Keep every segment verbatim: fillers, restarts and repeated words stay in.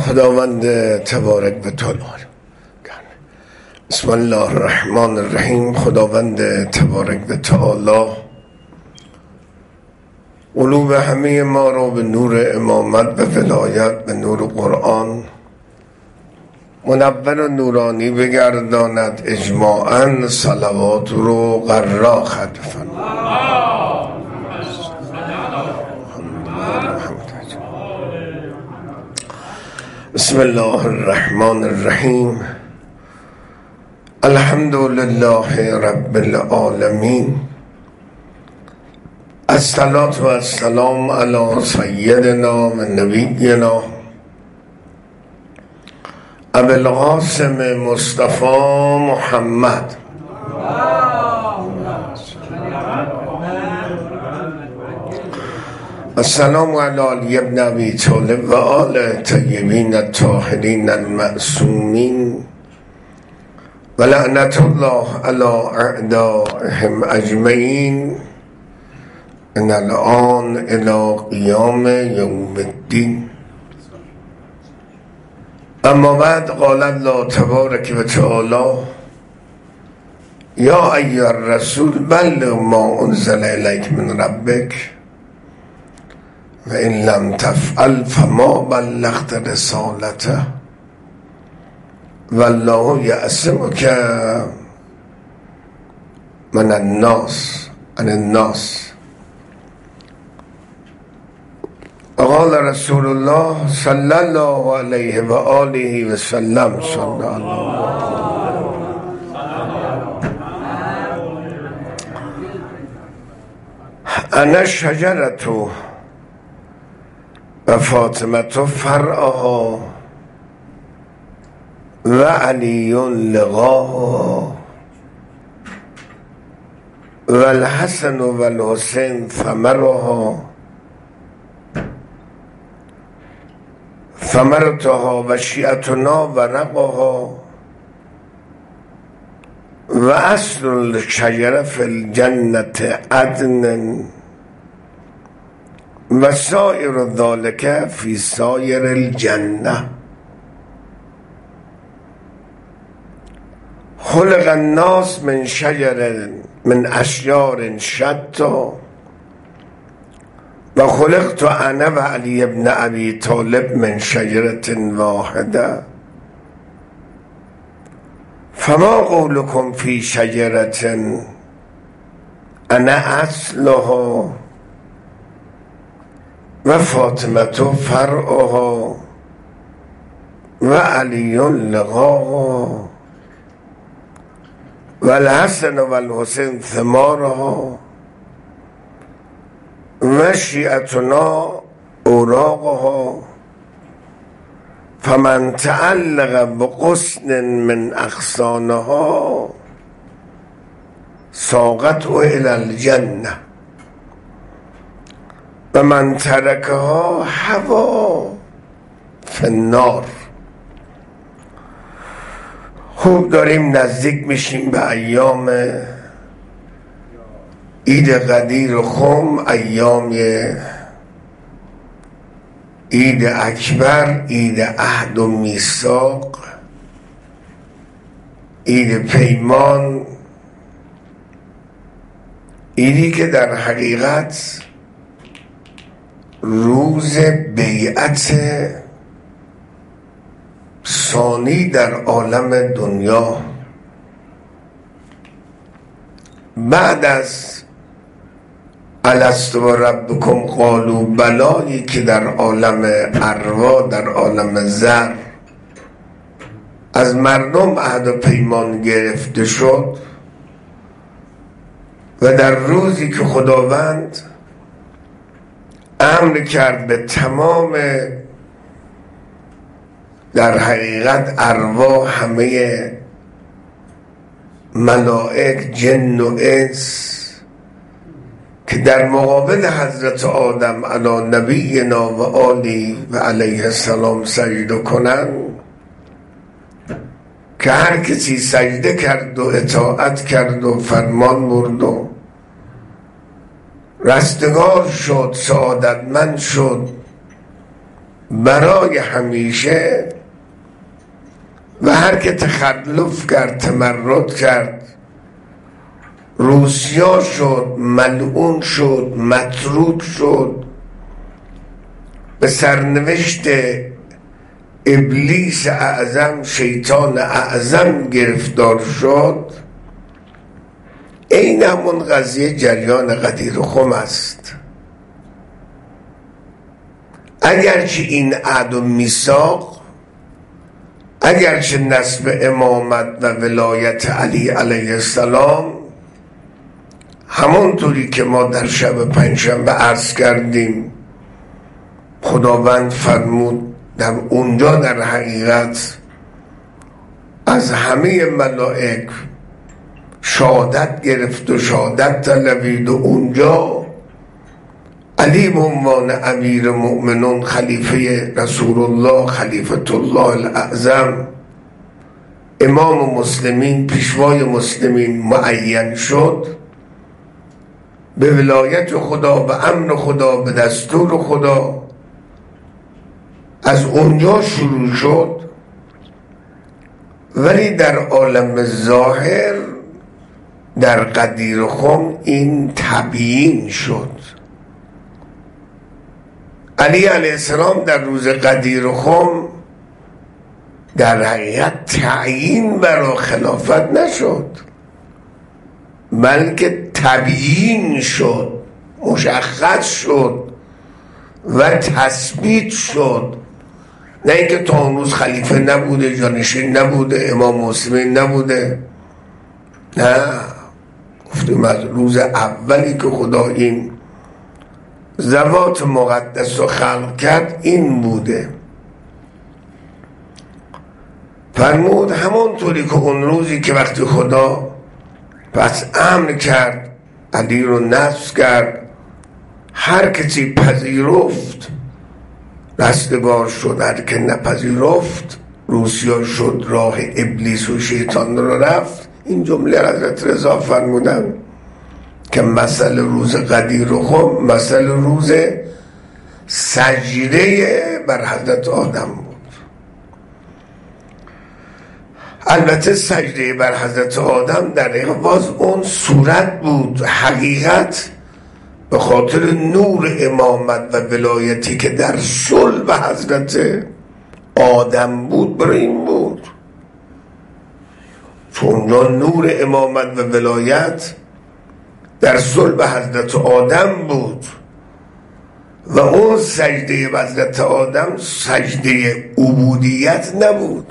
خداوند تبارک و تعالی. بسم الله الرحمن الرحیم. خداوند تبارک و تعالی قلوب همه ما رو به نور امامت و ولایت به نور قرآن منور و نورانی بگرداند. اجماعاً صلوات رو قرا ختم فرماید. بسم الله الرحمن الرحیم. الحمد لله رب العالمین. الصلاة و السلام علی سیدنا و نبینا ابی القاسم مصطفی محمد السلام علی علی ابن ابی طالب و آل طیبین الطاهرین المعصومین و لعنت الله علی اعدائهم اجمعین من الآن الی قیام یوم الدین. اما بعد قال الله تبارک و تعالی یا ایها الرسول بلغ ما انزل الیک من ربک و ان لم تفعل فما بلغت رسالته والله یعصمک من الناس عن الناس. وقال رسول الله صلی الله علیه و آله و سلم صلی الله انا شجرت و فاطمه فرعها و علی لقاها و الحسن و الحسین ثمرها ثمرتها و شیعتنا ورقها و اصل الشجره فی الجنة عدن و سایر ذالک فی سایر الجنه. خلق الناس من شجر من اشجار شتا و خلقت انا و علی ابن ابی طالب من شجرة واحده فما قولکم فی شجرة انا اصلها و فاطمه فرعها و علی لقاها و الحسن و الحسین ثمارها و شیعتنا اوراقها فمن تعلق بغصن من اغصانها ساقته الى الجنه و من ترکها هوا فی النار. خوب داریم نزدیک میشیم به ایام عید قدیر و خم، ایام عید اکبر، عید عهد و میثاق، عید پیمان، عیدی که در حقیقت روز بیعت ثانی در عالم دنیا بعد از الست و ربکم قالوا بلایی که در عالم ارواح در عالم زر از مردم عهد و پیمان گرفته شد و در روزی که خداوند امر کرد به تمام در حقیقت ارواح، همه ملائک، جن و انس که در مقابل حضرت آدم علی نبینا و آلی و علیه السلام سجده کنند، که هر کسی سجده کرد و اطاعت کرد و فرمان برد و رستگار شد، سعادتمند شد، برای همیشه و هر که تخلف کرد تمرد کرد روسیا شد، ملعون شد، مطرود شد، به سرنوشت ابلیس اعظم شیطان اعظم گرفتار شد. این همون قضیه جریان غدیر خم است. اگرچه این عهد و میثاق، اگرچه نسب امامت و ولایت علی علیه السلام همونطوری که ما در شب پنجشنبه عرض کردیم خداوند فرمود در اونجا در حقیقت از همه ملائک شهادت گرفت و شهادت طلبید و اونجا علی به عنوان امیر مؤمنون خلیفه رسول الله خلیفة الله الاعظم امام مسلمین پیشوای مسلمین معین شد، به ولایت خدا، به امر خدا، به دستور خدا. از اونجا شروع شد، ولی در عالم ظاهر در غدیر خم این تبیین شد. علی علیه السلام در روز غدیر خم در حقیقت تعیین برای خلافت نشد، بلکه تبیین شد، مشخص شد و تثبیت شد. نه اینکه تا اون روز خلیفه نبوده، جانشین نبوده، امام مسلمین نبوده. نه، گفتیم از روز اولی که خدا این ذوات مقدس رو خلق کرد این بوده. فرمود همونطوری که اون روزی که وقتی خدا پس امر کرد، علی رو نصب کرد، هر کسی پذیرفت رستگار شد، هر که نپذیرفت روسیا شد، راه ابلیس و شیطان رو رفت. این جمله حضرت رضا فرمودن که مثل روز غدیر خم مثل روز سجده بر حضرت آدم بود. البته سجده بر حضرت آدم در باز اون صورت بود، حقیقت به خاطر نور امامت و ولایتی که در صلب حضرت آدم بود برای این بود، چون نور امامت و ولایت در صلب حضرت آدم بود و اون سجده به حضرت آدم سجده عبودیت نبود،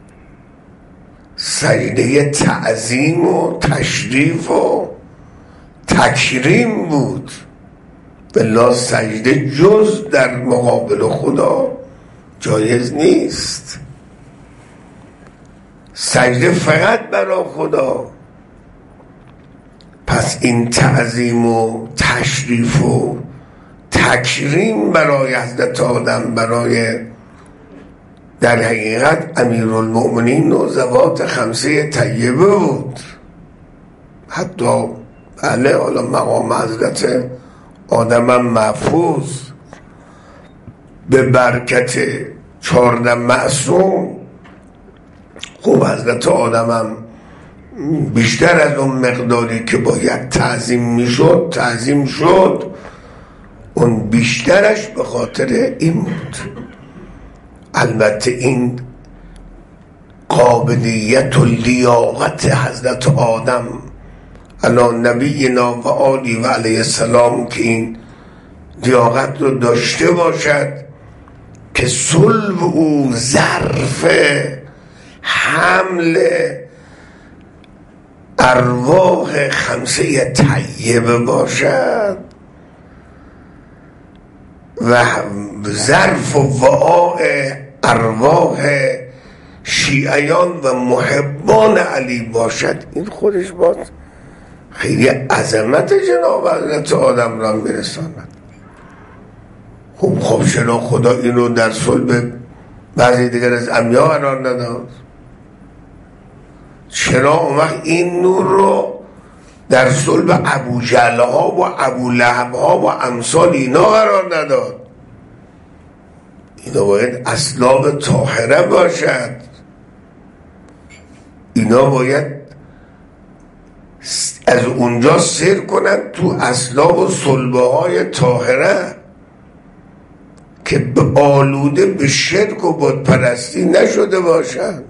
سجده تعظیم و تشریف و تکریم بود. بالله سجده جز در مقابل خدا جایز نیست، سجده فقط برای خدا. پس این تعظیم و تشریف و تکریم برای حضرت آدم، برای در حقیقت امیرالمؤمنین و ذوات خمسه طیبه بود. حتی بله حالا مقام حضرت آدم هم محفوظ به برکت چهارده معصوم. خب حضرت آدم هم بیشتر از اون مقداری که باید تعظیم میشد تعظیم شد، اون بیشترش به خاطر این بود. البته این قابلیت و لیاقت حضرت آدم علی نبینا و آلی و علیه السلام که این لیاقت رو داشته باشد که صلب او ظرف حمل ارواح خمسه طیبه باشد و ظرف و وعاء ارواح شیعیان و محبان علی باشد. این خودش باز خیلی عظمت جناب حضرت آدم را میرساند. خب خب چرا خدا این رو در صلب بعضی دیگر از انبیا قرار نداد؟ چرا اون وقت این نور رو در صلب ابو جهل ها و ابو لهب ها و امثال اینا قرار نداد؟ اینا باید اصلاب طاهره باشد، اینا باید از اونجا سیر کنند تو اصلاب و صلبه های طاهره که آلوده به شرک و بتپرستی نشده باشند.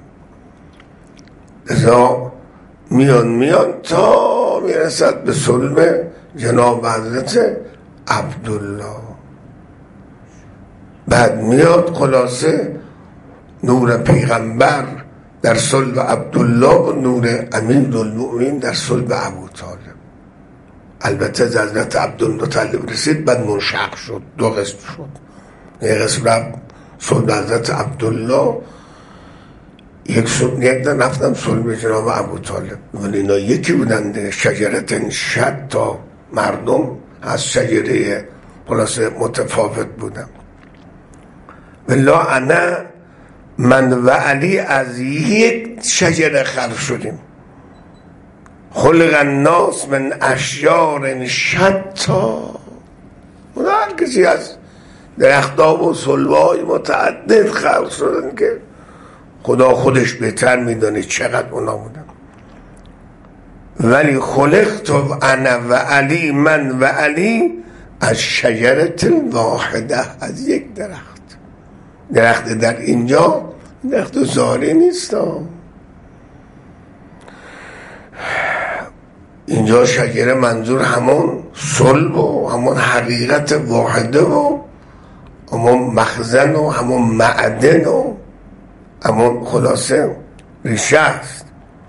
ازا میان میان تا میرسد به صلب جناب حضرت عبدالله. بعد میاد خلاصه نور پیغمبر در صلب عبدالله و نور امیرالمؤمنین در صلب ابوطالب. البته از حضرت عبدالمطلب رسید بعد منشق شد، دو قسم شد. یک قسم رفت صلب حضرت عبدالله، یک صلب یک در رفتن صلب جناب ابوطالب. ولی اینا یکی بودند، شجرت شد تا مردم از شجره خلاصه متفاوت بودن. والله انا من و علی از یک شجره خلق شدیم. خلق الناس من اشجار شتا. هر کسی از درختاب و صلبه های متعدد خلق شدن که خدا خودش بهتر میدونه چقدر اونا بودن. ولی خلقت و انا و علی من و علی از شجرت واحده، از یک درخت. درخت در اینجا درخت زاری نیست، اینجا شجره منظور همون صلب و همون حقیقت واحده و همون مخزن و همون معدن و همون خلاصه ریشه است.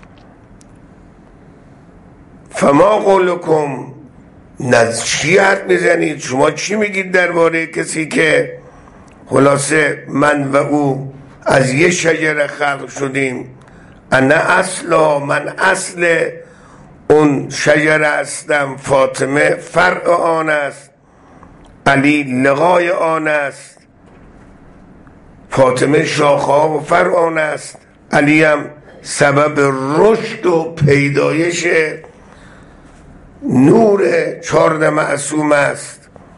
فما قولکم، نز چی حرف میزنید شما؟ چی میگید درباره کسی که خلاصه من و او از یه شجره خلق شدیم؟ انا اصلا، من اصل اون شجره هستم، فاطمه فرع آن است، علی لقای آن است. فاطمه شاخه و فرع آن است، علی هم سبب رشد و پیدایش نور چارده معصوم است.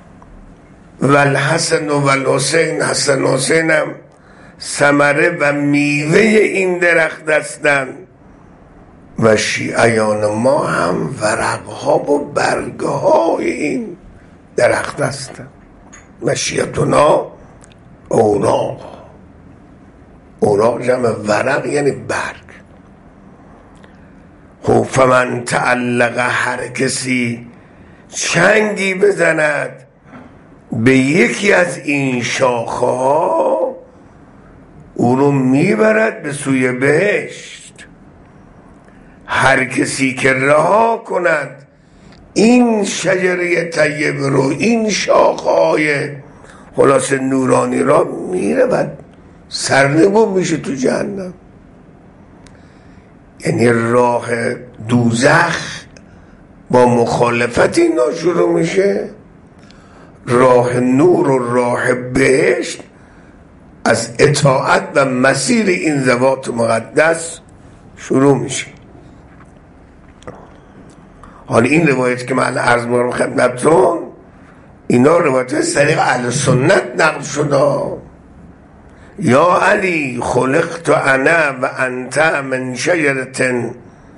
والحسن و والحسین، حسن و حسین هم ثمره و میوه این درخت هستند. و شیعیان ما هم ورقها و برگهای این درخت هستند. و شیعتنا اوراق، اوراق جمع ورق یعنی برگ. خب فمن تعلق، هر کسی چنگی بزند به یکی از این شاخه ها، او رو میبرد به سوی بهشت. هر کسی که رها کند این شجره طیب رو، این شاخه های خلاص نورانی را، میره و سرنگون میشه تو جهنم. یعنی راه دوزخ با مخالفت اینا شروع میشه، راه نور و راه بهشت از اطاعت و مسیر این ذوات مقدس شروع میشه. حالا این روایت که من عرض می‌کنم خدمتتون، اینا روایت از طریق اهل سنت نقل شده. یا علی خلقت انا و انت من شجرة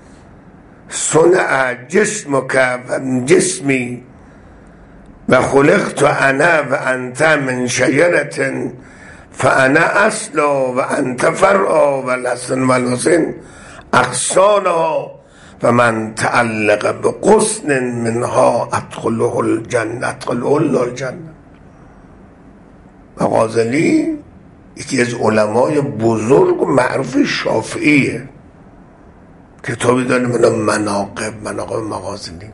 صنع جسمك و جسمی و خلقت انا و انت من شجرة فانا اصلا و انت فرعا و الحسن و الحسین اغصانها و من تعلق بغصن منها ادخله الجنه، ادخله الله الجنه. و غازلی یکی از علمای بزرگ و معروف شافعیه، کتابی داره به نام مناقب، مناقب مغازلی.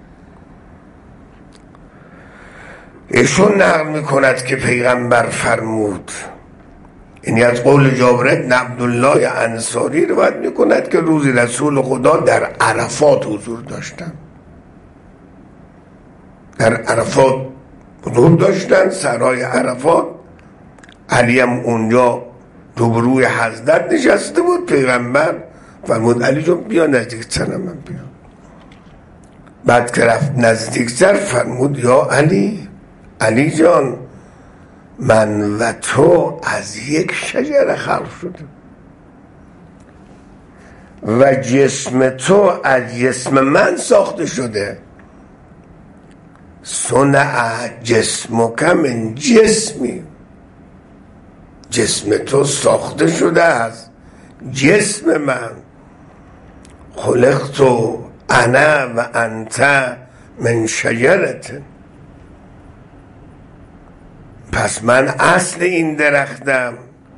ایشون نقل میکند که پیغمبر فرمود، یعنی از قول جابر بن عبدالله انصاری روایت میکند که روزی رسول خدا در عرفات حضور داشتن، در عرفات حضور داشتن، سرای عرفات. علی هم اونجا روبروی حضرت نشسته بود. پیغمبر فرمود علی جان بیا نزدیکتر، من بیا. بعد که رفت نزدیکتر فرمود یا علی، علی جان من و تو از یک شجره خلق شده و جسم تو از جسم من ساخته شده. صنع جسمک من جسمی، جسم تو ساخته شده از جسم من. خلقت انا و انت من شجرت، پس من اصل این درختم،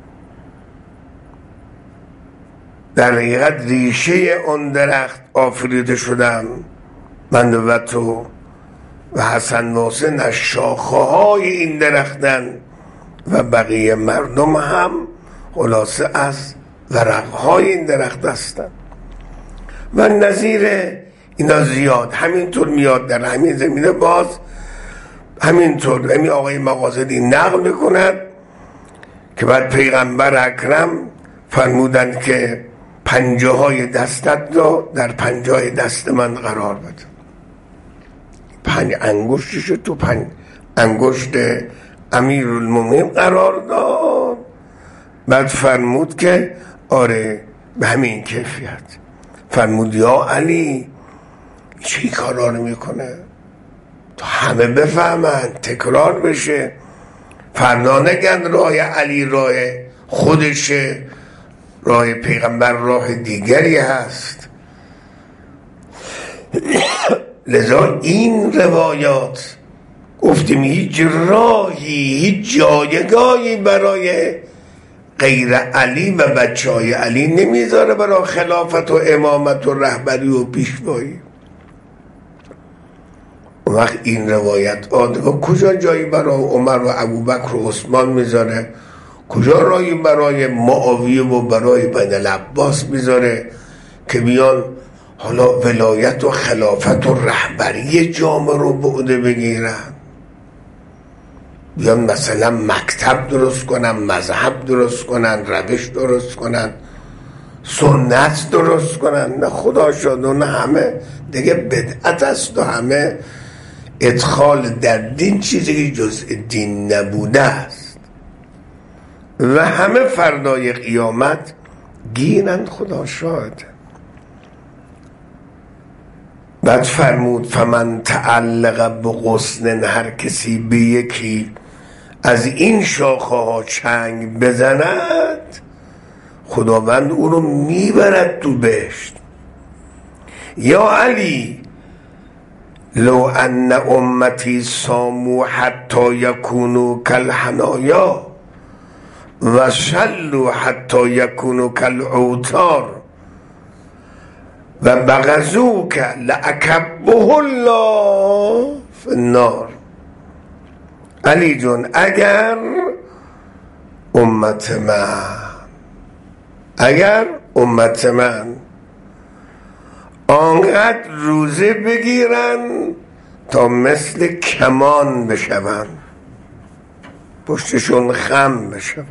در حقیقت ریشه اون درخت آفریده شدم من و تو، و حسن و حسین از شاخه های این درختن و بقیه مردم هم خلاصه از ورق های این درخت هستن. و نظیر اینا زیاد همینطور میاد در همین زمینه. باز همینطور همین آقای مقاصدی نقل میکند که بعد پیغمبر اکرم فرمودند که پنجه های دستت را در پنجه های دست من قرار بده. پنج انگشتشو تو پنج انگشت امیرالمومنین قرار داد. بعد فرمود که آره به همین کیفیت. فرمود یا علی چی کارا رو میکنه تا همه بفهمن، تکرار بشه، فردا نگن راه علی راه خودشه، راه پیغمبر راه دیگری هست. لذا این روایات گفتیم هیچ راهی هیچ جایگاهی برای غیر علی و بچه های علی نمیذاره برای خلافت و امامت و رهبری و پیشوایی. اون وقت این روایت آدم کجا جایی برای عمر و ابوبکر و عثمان میذاره، کجا راهی برای معاویه و برای بن العباس میذاره که بیان حالا ولایت و خلافت و رهبری جامعه رو به عهده بگیرن، بیان مثلا مکتب درست کنن، مذهب درست کنن، روش درست کنن، سنت درست کنن. نه خدا شد، نه همه دیگه بدعت است و همه ادخال در دین چیزی جز دین نبوده است و همه فردای قیامت گیرند. خدا شاهد. بعد فرمود فمن تعلق بغصن، هر کسی به یکی از این شاخه ها چنگ بزند خداوند او رو میبرد تو بهشت. یا علی لو ان امتی صاموا حتی یکونوا کالحنایا و صلوا حتی یکونوا کالعوتار و بغضوک لأکبه الله فی النار. علی جون اگر امت من اگر امت من آنقدر روزه بگیرن تا مثل کمان بشوند، پشتشون خم بشود،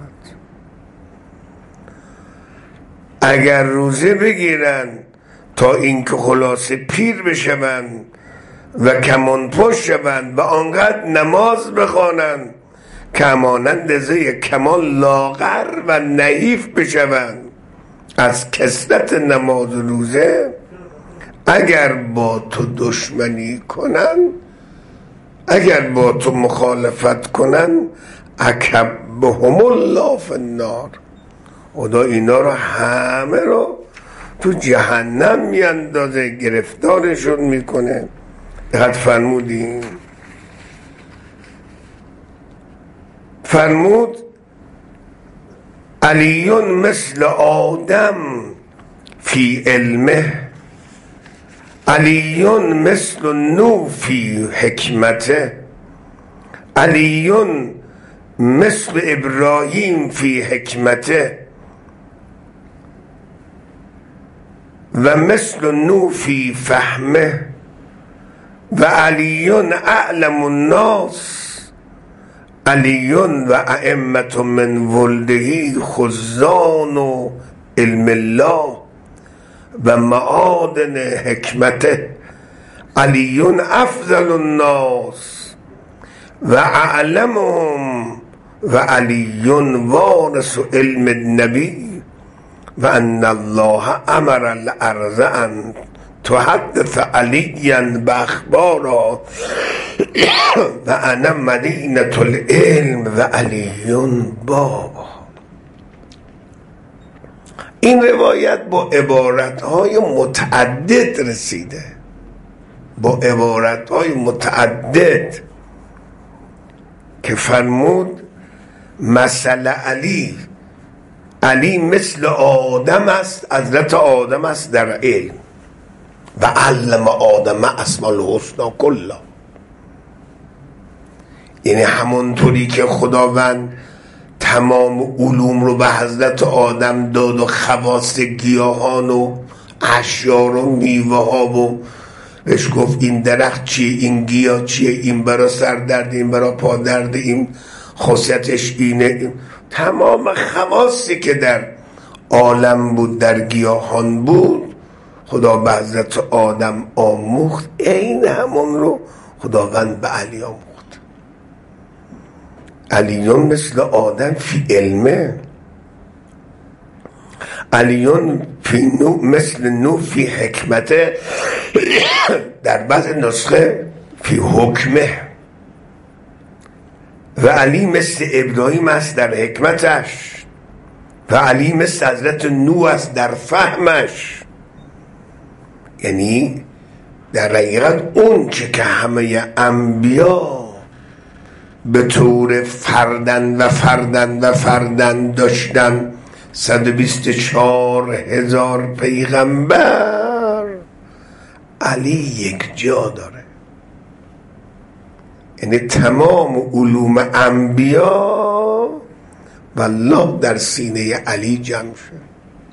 اگر روزه بگیرن تا اینکه خلاصه پیر بشوند و کمان پشت شوند و آنقدر نماز بخوانند که همانند زی کمان لاغر و نحیف بشوند از کثرت نماز و روزه، اگر با تو دشمنی کنن، اگر با تو مخالفت کنن، اکبهم الله فی النار، خدا اینا رو همه رو تو جهنم میاندازه، گرفتارشون میکنه. دقت فرمودیم فرمود علیون مثل آدم فی علمه، علیون مثل نو فی حکمته، علیون مثل ابراهیم فی حکمته و مثل نو فی فهمه و علیون اعلم الناس، علیون و ائمة من ولده خزان و علم الله و معادن حکمته، علیون افضل الناس و اعلمهم و علی وارث علم النبی و ان الله امر الارض ان تحدث علیا باخبارا و انا مدینة العلم و علی بابا. این روایت با عبارتهای متعدد رسیده، با عبارتهای متعدد که فرمود مثل علی، علی مثل آدم است، حضرت آدم است در علم و علم آدم اسماء الحسنی کلا. یعنی همونطوری که خداوند تمام علوم رو به حضرت آدم داد و خواص گیاهان و اشیار و میوه ها و بهش گفت این درخت چیه، این گیاه چیه، این برا سر درد، این برا پا درد، این خاصیتش اینه، تمام خواصی که در عالم بود، در گیاهان بود، خدا به حضرت آدم آموخت. این همون رو خداوند به علی آموخت. علیون مثل آدم فی علمه، علیون فی نو مثل نو فی حکمته، در بعض نسخه فی حکمه. و علی مثل ابراهیم است در حکمتش و علی مثل حضرت نوح است در فهمش. یعنی در حقیقت اون چه که همه انبیا به طور فردن و فردن و فردن داشتن، صد و بیست و چهار هزار پیغمبر، علی یک جا داره. یعنی تمام علوم انبیا والله در سینه علی جمع شد.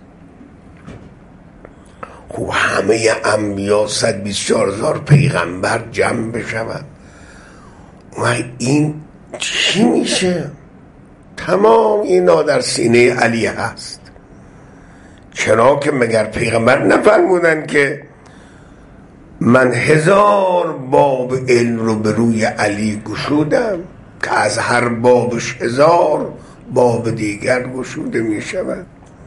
خب همه انبیا صد و بیست و چهار هزار پیغمبر جمع بشود و این چی میشه؟ تمام اینا در سینه علی هست. چرا که مگر پیغمبر نفرمودن که من هزار باب علم رو به روی علی گشودم که از هر بابش هزار باب دیگر گشوده می شود.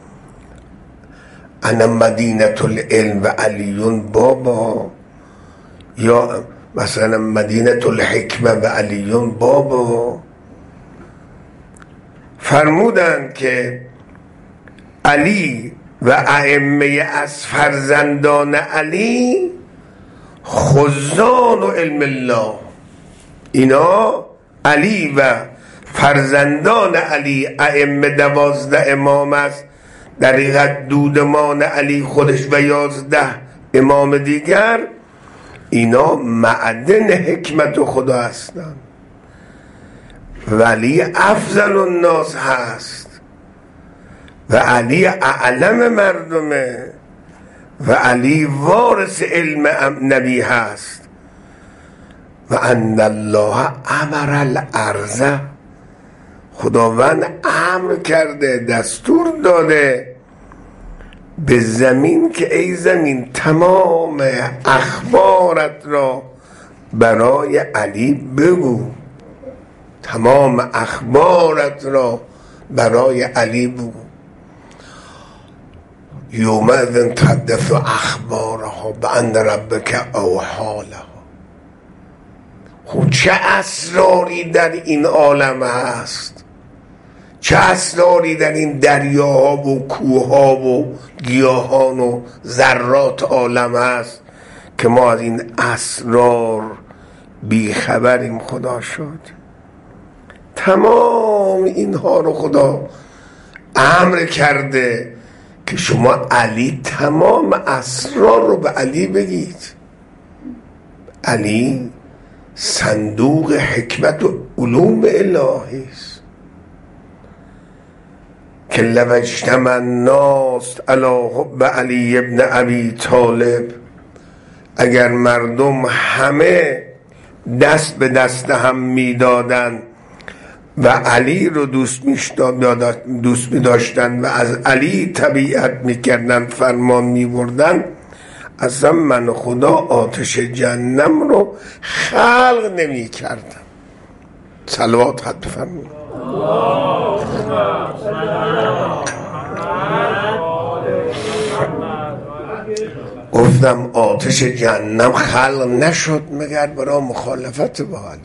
انا مدینة العلم و علی بابا، یا مثلا مدینة الحکمه و علی بابا. فرمودند که علی و ائمه از فرزندان علی خزان و علم الله، اینا علی و فرزندان علی، ائمه دوازده امام است، در حقیقت دودمان علی خودش و یازده امام دیگر، اینا معدن حکمت خدا هستند. ولی افضل الناس هست و علی اعلم مردمه و علی وارث علم نبی هست. و ان الله امر الارض، خداوند امر کرده، دستور داده به زمین که ای زمین تمام اخبارت را برای علی بگو، تمام اخبارت را برای علی بگو. یومئذ تحدث اخبارها بان ربک اوحی لها. خب چه اسراری در این عالم هست، چه اسراری در این دریاها و کوهها و گیاهان و ذرات عالم هست که ما از این اسرار بیخبریم. خدا شد تمام اینها رو خدا امر کرده که شما علی تمام اسرار رو به علی بگید. علی صندوق حکمت و علوم الهی است که لو اجتمع الناس علی حب علی ابن ابی طالب، اگر مردم همه دست به دست هم میدادن و علی رو دوست می‌داشتن دوست می‌داشتن و از علی تبعیت می‌کردن، فرمان می‌بردن، اصلا من خدا آتش جهنم رو خلق نمی‌کردم. صلوات حد فرمود. گفتم آتش جهنم خلق نشد مگر برای مخالفت با علی.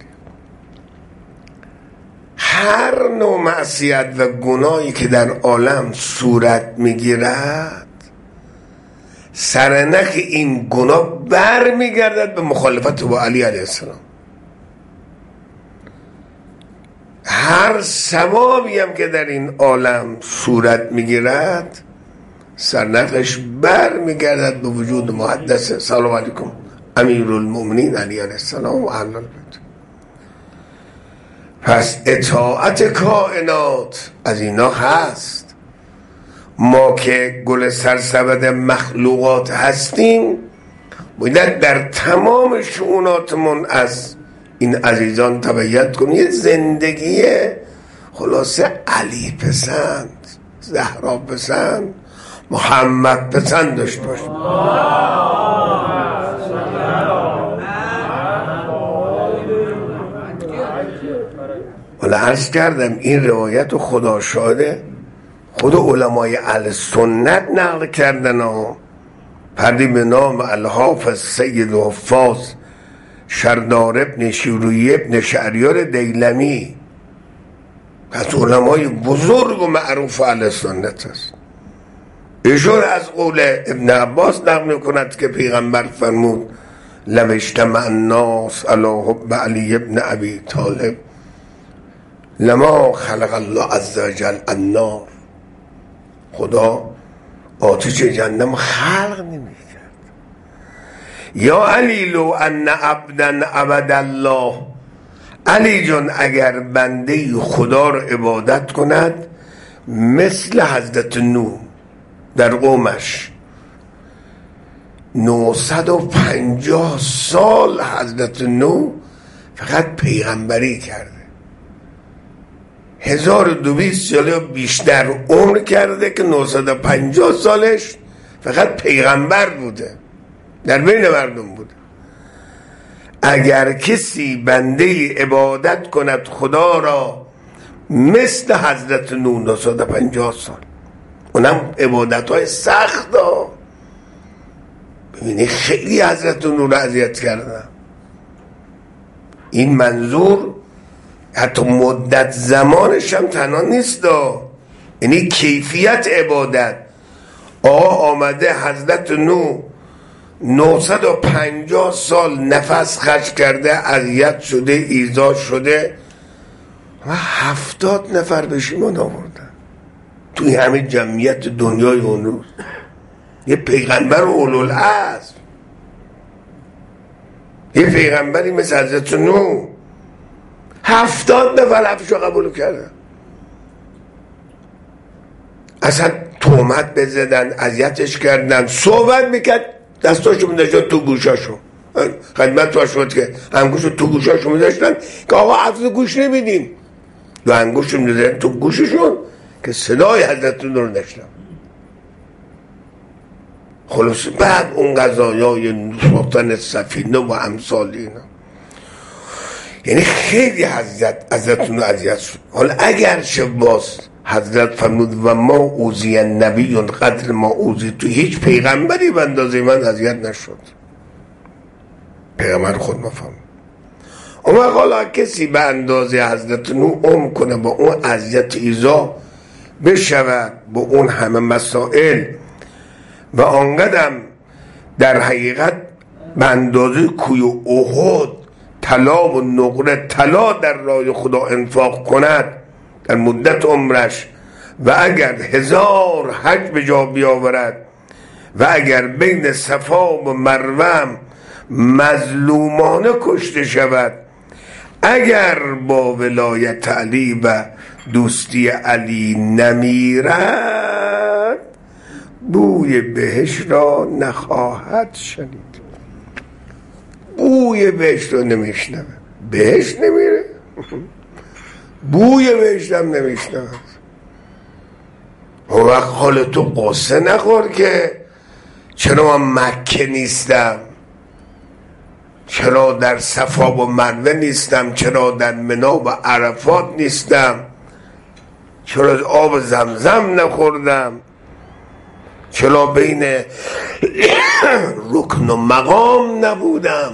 هر نوع معصیت و گناهی که در عالم صورت میگیرد سرنخ این گناه بر میگردد به مخالفت با علی علیه السلام. هر ثوابی هم که در این عالم صورت میگیرد سرنخش بر میگردد به وجود محدث سلام علیکم امیرالمؤمنین علی علیه السلام و اهل البیت. پس اطاعت کائنات از اینا هست. ما که گل سرسبد مخلوقات هستیم باید در تمام شؤوناتمون از این عزیزان تبعیت کنیم، یه زندگی خلاصه علی پسند، زهرا پسند، محمد پسند داشته باشیم. حالا عرض کردم این روایت خدا شاهده خود علمای اهل سنت نقل کردن ها. پردی به نام الحافظ سید الحفاظ شردار ابن شیروی ابن شهریار دیلمی از علمای بزرگ و معروف اهل سنت است. ایشون از قول ابن عباس نقل میکند که پیغمبر فرمود لو اجتمع الناس علی حب علی ابن ابی طالب لما خلق الله عز وجل النار. خدا آتش جهنم خلق نمی‌کرد. یا علی لو ان عبدا عبد الله، علی جان اگر بنده خدا رو عبادت کند مثل حضرت نوح در قومش نهصد و پنجاه سال حضرت نوح فقط پیغمبری کرده، هزار و دویست ساله بیشتر عمر کرده که نهصد و پنجاه سالش فقط پیغمبر بوده، در بین مردم بوده. اگر کسی بنده عبادت کند خدا را مثل حضرت نوح نهصد و پنجاه سال، اونم عبادت های سخت ها. ببینی خیلی حضرت نوح را اذیت کردن. این منظور حتی مدت زمانش هم تنها نیست دا. یعنی کیفیت عبادت. آقا آمده حضرت نوح نهصد و پنجاه سال نفس خرج کرده، اذیت شده، ایذا شده و هفتاد نفر بهش ایمان آوردن توی همه جمعیت دنیای اون روز. یه پیغمبر اولوالعزم، یه پیغمبری مثل حضرت نوح هفتاد نفر حرفشو قبول کردن. اصلا تهمت بزدن، اذیتش کردن، صحبت میکرد دستاشو میداشتن تو گوشاشو. خدمت تو شد که انگوشو تو گوشاشو میداشتن که آقا حفظ گوش نمیدیم، دو انگوشو میداشتن تو گوششون که صدای حضرت نور نشنم. خلاص بعد اون قضایای ساختن سفینه و امثال اینا، یعنی خیلی حضرت حضرت نور اذیت شد. حالا اگر شباز حضرت فرمود و ما اوذی النبی قدر ما اوذی، تو هیچ پیغمبری به اندازه من اذیت نشد. پیغمبر خود ما فرمود. اما حالا کسی به اندازه حضرت نوح عمر کنه با اون اذیت ایذا بشود با اون همه مسائل و آنقدر در حقیقت به اندازه کوی احد طلا و نقره طلا در راه خدا انفاق کند در مدت عمرش و اگر هزار حج به جا بیاورد و اگر بین صفا و مروه مظلومانه کشته شود، اگر با ولایت علی و دوستی علی نمیرد بوی بهشت را نخواهد شنید. بوی بهشت را نمیشنوه، بهشت نمیره، بوی بهشت هم نمیشنوه. اون وقت حال تو قصه نخور که چرا من مکه نیستم، چرا در صفا و مروه نیستم، چرا در منی و عرفات نیستم. چرا از آب زمزم نخوردم؟ چرا بین رکن و مقام نبودم؟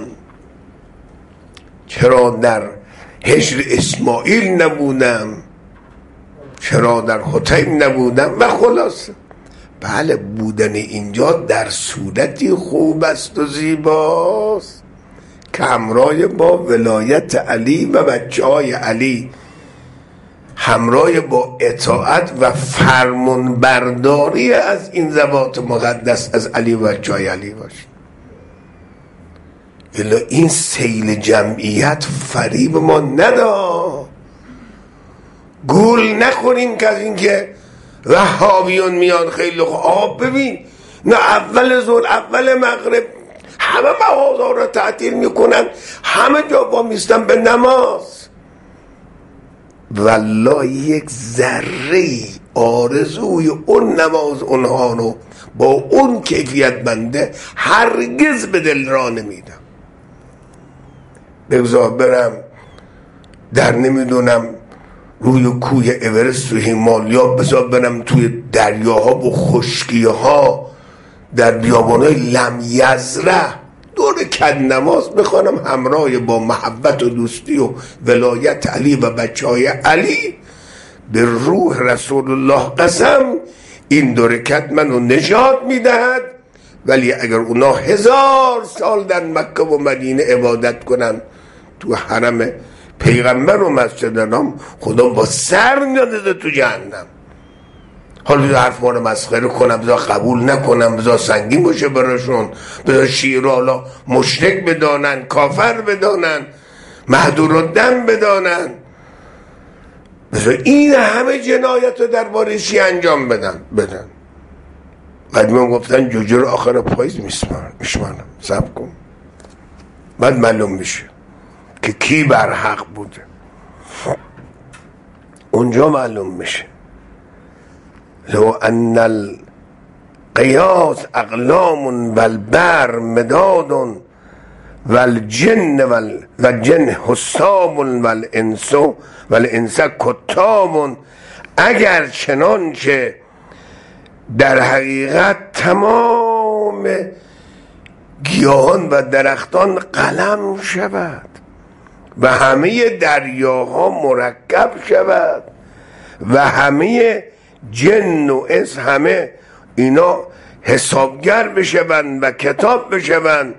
چرا در هجر اسماعیل نبودم؟ چرا در حطیم نبودم؟ و خلاص بله، بودن اینجا در صورتی خوب است و زیباست که همراه با ولایت علی و بچه های علی، همراه با اطاعت و فرمان برداری از این ذوات مقدس از علی و بچه های علی باشید. الا این سیل جمعیت فریب ما ندا، گول نخوریم که از این که وهابیون میان خیلی خوب. ببین نه اول ظهر اول مغرب همه مغازه را تعطیل میکنن، همه جا با میستن به نماز. والله یک ذره آرزوی اون نماز اونها رو با اون کیفیت بنده هرگز به دل را نمیدم. بگذار برم در نمیدونم روی کوه اورست و هیمالیا، بذار برم توی دریاها و خشکیها در بیابانهای لم یزرع دور کد نماز بخوانم همراه با محبت و دوستی و ولایت علی و بچه های علی. به روح رسول الله قسم این دو رکعت منو نجات میدهد. ولی اگر اونا هزار سال در مکه و مدینه عبادت کنن تو حرم پیغمبر و مسجد نام، خدا با سر میاده تو جهنم. حالا بذار حرف ما رو مسخره کنم، بذار قبول نکنم، بذار سنگین باشه براشون، بذار شیر حالا مشرک بدانن، کافر بدانن، مهدور الدم بدانن، بذار این همه جنایت رو درباره شیعه انجام بدن بدن قدیما گفتن جوجه رو آخر پاییز میشمانم. صبر کن بعد معلوم میشه که کی بر حق بوده. اونجا معلوم میشه. لو ان القیاس اقلام والبر مداد والجن والجن حساب والانس والانس کتاب. اگر چنانچه در حقیقت تمام گیاهان و درختان قلم شود و همه دریاها مرکب شود و همه جن و انس همه اینا حسابگر بشوند و کتاب بشوند،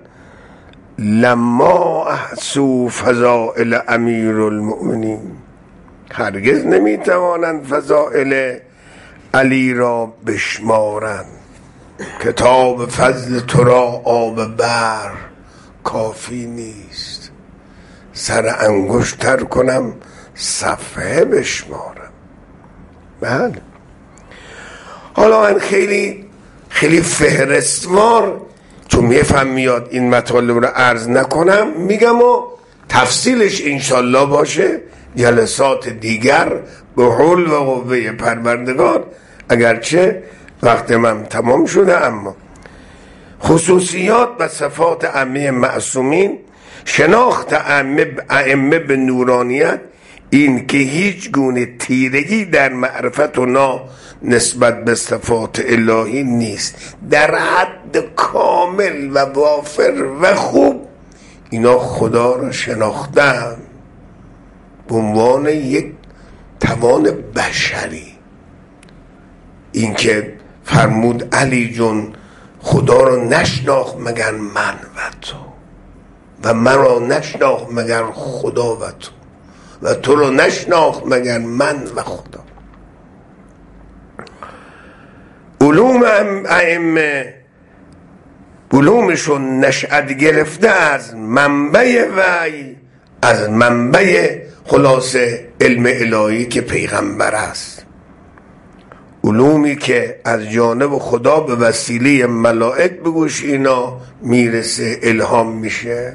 لما احسو فضائل امیر المؤمنین، هرگز نمیتوانند فضائل علی را بشمارند. کتاب فضل تو را آب بر کافی نیست، سر انگشت تر کنم صفحه بشمارم. بله حالا من خیلی خیلی فهرستوار چون میفهم میاد این مطالب رو عرض نکنم، میگم و تفصیلش انشالله باشه جلسات دیگر به حول و قوه پروردگار، اگرچه وقت من تمام شده. اما خصوصیات و صفات ائمه معصومین، شناخت ائمه به نورانیت این که هیچ گونه تیرگی در معرفت و نا نسبت به صفات الهی نیست، در حد کامل و وافر و خوب اینا خدا را شناختن به عنوان یک توان بشری. این که فرمود علی جون خدا را نشناخت مگر من و تو و من را نشناخت مگر خدا و تو و تو را نشناخت مگر من و خدا. علوم ائمه علومشون نشأت گرفته از منبع وحی، از منبع خلاصه علم الهی که پیغمبر است، علومی که از جانب خدا به وسیله ملائک به گوش اینا میرسه، الهام میشه.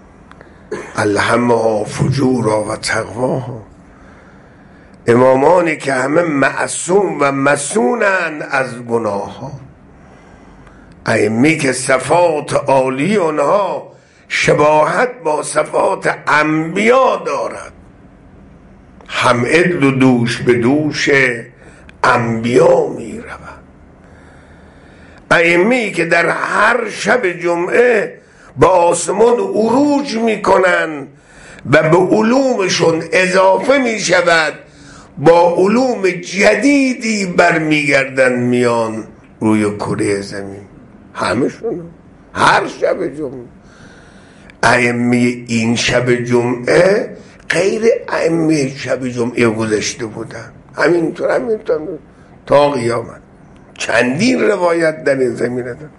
الهمها فجورا و تقواها، امامانی که همه معصوم و مسونن از گناه ها، ائمه که صفات عالی اونها شباهت با صفات انبیا دارد، هم ادل و دوش به دوش انبیا می رود. ائمه‌ای که در هر شب جمعه به آسمان عروج می کنن و به علومشون اضافه می شود، با علوم جدیدی برمیگردن میان روی کره زمین. همشون هر شب جمعه. ائمه این شب جمعه غیر ائمه شب جمعه گذشته بودن، همینطور همینطور تا قیامت. چندین روایت در این زمینه دارن.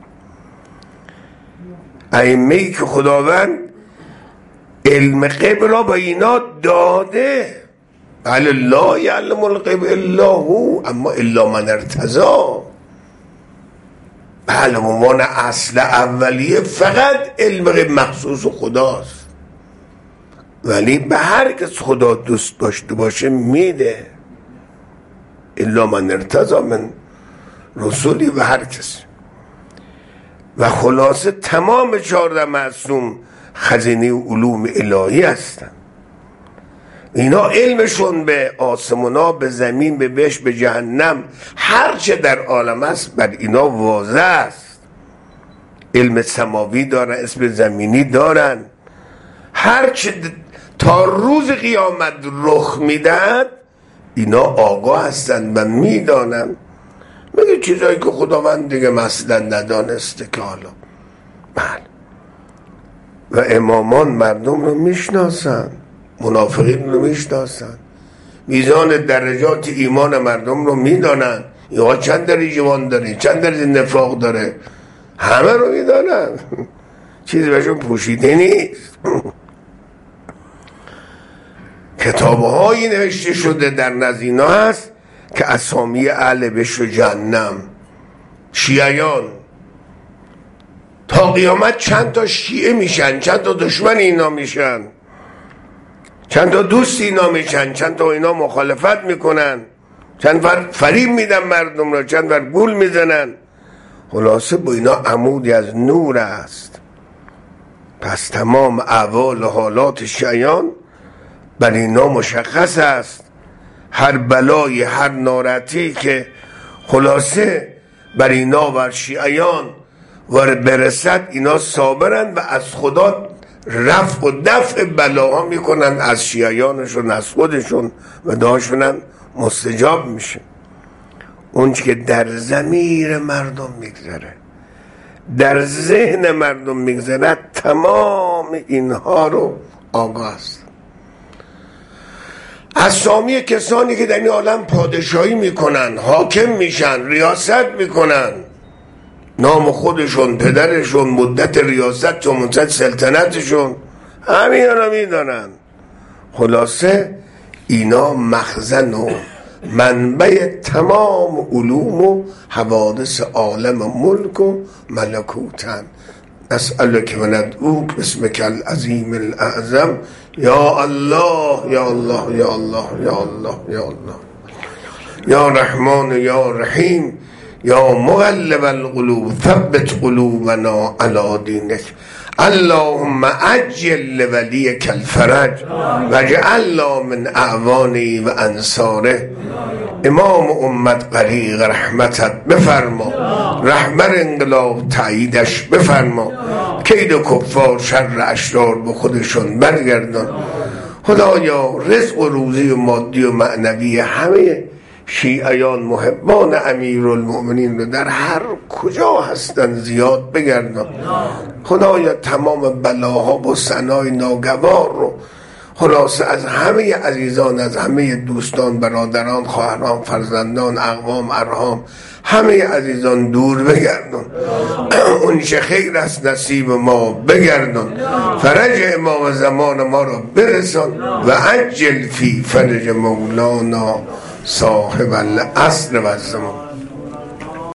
ائمه‌ای که خداوند علم غیب را به اینا داده. بله لا یعلم الغیب الا هو، اما الا من ارتضی. بله عنوان اصل اولیه فقط علم غیب مخصوص خداست، ولی به هر کس خدا دوست داشته باشه میده. الا من ارتضی من رسولی به هر کس. و خلاصه تمام چهارده معصوم خزینه علوم الهی هستن. اینا علمشون به آسمونا، به زمین، به بهشت، به جهنم، هر چه در عالم است بر اینا واضح است. علم سماوی دارن، اسم زمینی دارن. هر چه تا روز قیامت رخ میدهد اینا آگاه هستن و میدانن. میگه چیزایی که خداوند دیگه مثلا ندانسته که حالا. بله. و امامان مردم رو میشناسن، منافقین رو میشناسن، میزان درجات ایمان مردم رو میدانن. یا چند درجه ایمان داره، چند درجه نفاق داره، همه رو میدانن. چیزی بهشون پوشیده نیست. کتابهایی نوشته شده در نزینا هست که اسامی اهل بهشت و جهنم. شیعیان تا قیامت چند تا شیعه میشن، چند تا دشمن اینا میشن، چند تا دوست اینا میشن، چند تا اینا مخالفت میکنن، چند بار فریب میدن مردم را، چند بار گول میزنن. خلاصه با اینا عمودی از نور است. پس تمام احوال و حالات شیعیان بر اینا مشخص است. هر بلای، هر ناراحتی که خلاصه بر اینا بر شیعیان و برسد، اینا صابرن و از خدا رفع و دفع بلاها میکنن از شیعیانشون، از خودشون، و دعاشونم مستجاب میشه. اون که در ضمیر مردم میگذره، در ذهن مردم میگذره، تمام اینها رو آگاه است. اسامی کسانی که در این عالم پادشاهی میکنن، حاکم میشن، ریاست میکنن، نام خودشون، پدرشون، مدت ریاست و مدت سلطنتشون، همین رو میدانن. خلاصه اینا مخزن و منبع تمام علوم و حوادث عالم ملک و ملکوتن. نسألك و ندعوک باسمک العظیم الاعظم یا الله یا الله یا الله یا الله یا الله یا رحمان یا رحیم یا مقلب القلوب ثبت قلوبنا علی دینک. اللهم عجل لولیک الفرج واجعلنا من اعوانه و انصاره. امام امت غریق رحمتت بفرما، رهبر انقلاب تاییدش بفرما، کید کفار شر اشرار به خودشون برگردان. خدایا رزق و روزی و مادی و معنوی همه شیعیان محبان امیرالمؤمنین رو در هر کجا هستن زیاد بگردن. خدایا تمام بلاها و ثنای ناگوار رو خلاصه از همه عزیزان، از همه دوستان، برادران، خواهران، فرزندان، اقوام، ارحام، همه عزیزان دور بگردن. اون چه خیر است نصیب ما بگردن. فرج ما و زمان ما رو برسان و عجل فی فرج مولانا صاحب العصر و الزمان.